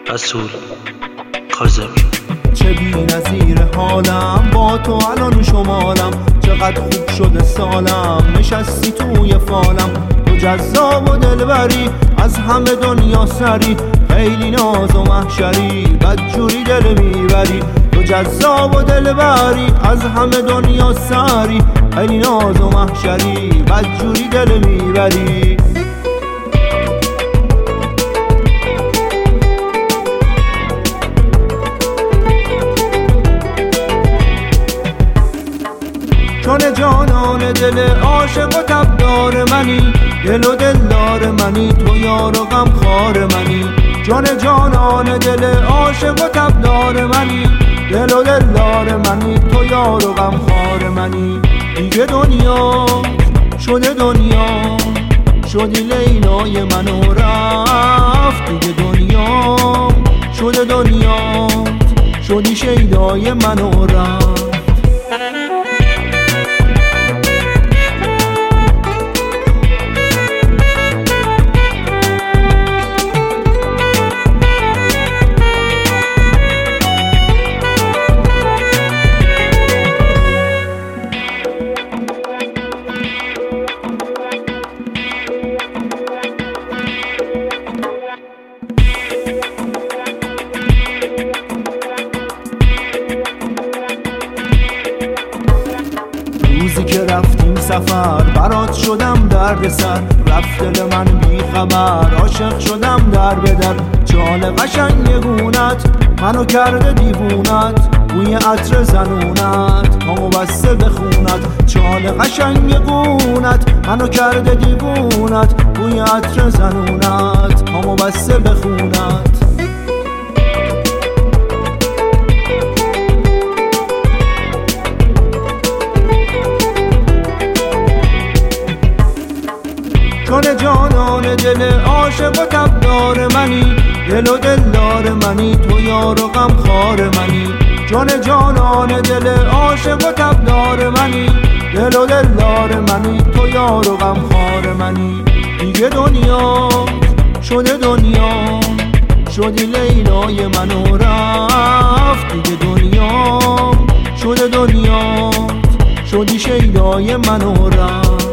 رسول کاظمی. چه بی نظیر حالم با تو الان شمالم، چقدر خوب شده سالم نشستی توی فالم. تو جذاب و دلبری از همه دنیا سری، خیلی ناز و محشری بدجوری دل میبری. تو جذاب و دلبری از همه دنیا سری، خیلی ناز و محشری بدجوری دل میبری. چون جانان دل عاشق و تبدار منی، دل و دلدار منی، تو یار و غمخوار منی. جان جانان دل عاشق و تبدار منی، دل و دلدار منی، تو یار و غمخوار منی. دیگه دنیا شده دنیا، شدی لیلای من و رفت. دیگه دنیا شده دنیا، شدی شیدای من و رفت. روزی که رفتیم سفر برات شدم درد سر، رفت دل من بی خبر عاشق شدم در به در. چال قشنگ گونت منو کرده دیوونت، بوی عطر زنونت پامو بسته به خونت. چال قشنگ گونت منو کرده دیوونت، بوی عطر زنونت پامو بسته به خونت. چون جانان دل عاشق و تبدار منی، دل و دلدار منی، تو یار و غمخوار منی. جان جانان دل عاشق و تبدار منی، دل و دلدار منی، تو یار و غمخوار منی. دیگه دنیا شده دنیا، شدی لیلای من و رفت. دیگه دنیا شده دنیا، شدی شیدای من و رفت.